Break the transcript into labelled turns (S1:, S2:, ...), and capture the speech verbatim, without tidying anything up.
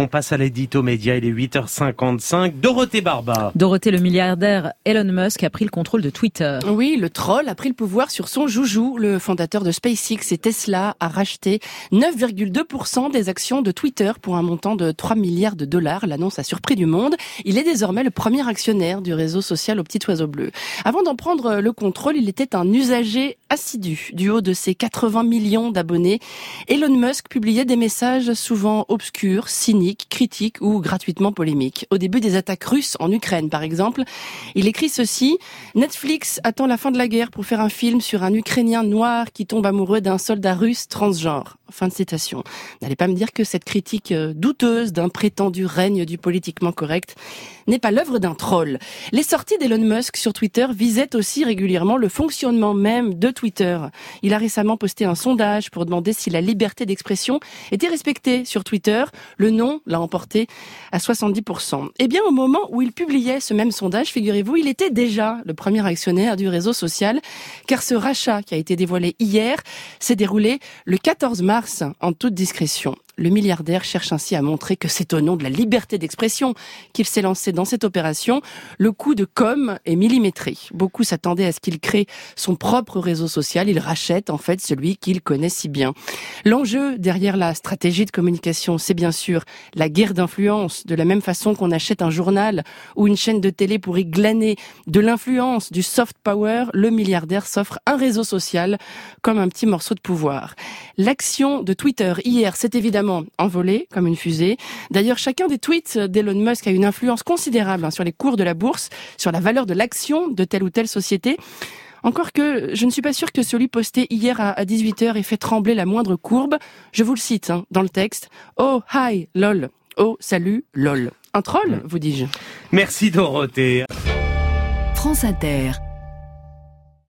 S1: passe à l'édito média, il est huit heures cinquante-cinq. Dorothée Barba.
S2: Dorothée, le milliardaire Elon Musk a pris le contrôle de Twitter.
S3: Oui, le troll a pris le pouvoir sur son joujou. Le fondateur de SpaceX et Tesla a racheté neuf virgule deux pour cent des actions de Twitter pour un montant de trois milliards de dollars. L'annonce a surpris du monde. Il est désormais le premier actionnaire du réseau social au petit oiseau bleu. Avant d'en prendre le contrôle, il était un usager assidu. Du haut de ses quatre-vingts millions d'abonnés, Elon Musk publiait des messages souvent obscurs, cyniques, critiques ou gratuitement polémiques. Au début des attaques russes en Ukraine, par exemple, il écrit ceci: Netflix attend la fin de la guerre pour faire un film sur un Ukrainien noir qui tombe amoureux d'un soldat russe transgenre. Fin de citation. N'allez pas me dire que cette critique douteuse d'un prétendu règne du politiquement correct n'est pas l'œuvre d'un troll. Les sorties d'Elon Musk sur Twitter visaient aussi régulièrement le fonctionnement même de Twitter. Il a récemment posté un sondage pour demander si la liberté d'expression était respectée sur Twitter. Le non l'a emporté à soixante-dix pour cent. Eh bien, au moment où il publiait ce même sondage, figurez-vous, il était déjà le premier actionnaire du réseau social, car ce rachat qui a été dévoilé hier s'est déroulé le quatorze mars en toute discrétion. Le milliardaire cherche ainsi à montrer que c'est au nom de la liberté d'expression qu'il s'est lancé dans cette opération. Le coup de com' est millimétré. Beaucoup s'attendaient à ce qu'il crée son propre réseau social. Il rachète en fait celui qu'il connaît si bien. L'enjeu derrière la stratégie de communication, c'est bien sûr la guerre d'influence. De la même façon qu'on achète un journal ou une chaîne de télé pour y glaner de l'influence, du soft power, le milliardaire s'offre un réseau social comme un petit morceau de pouvoir. L'action de Twitter hier, c'est évidemment envolé comme une fusée. D'ailleurs, chacun des tweets d'Elon Musk a une influence considérable hein, sur les cours de la bourse, sur la valeur de l'action de telle ou telle société. Encore que je ne suis pas sûre que celui posté hier à dix-huit heures ait fait trembler la moindre courbe. Je vous le cite hein, dans le texte. Oh, hi, lol. Oh, salut, lol. Un troll, vous dis-je.
S1: Merci Dorothée.
S4: France Inter.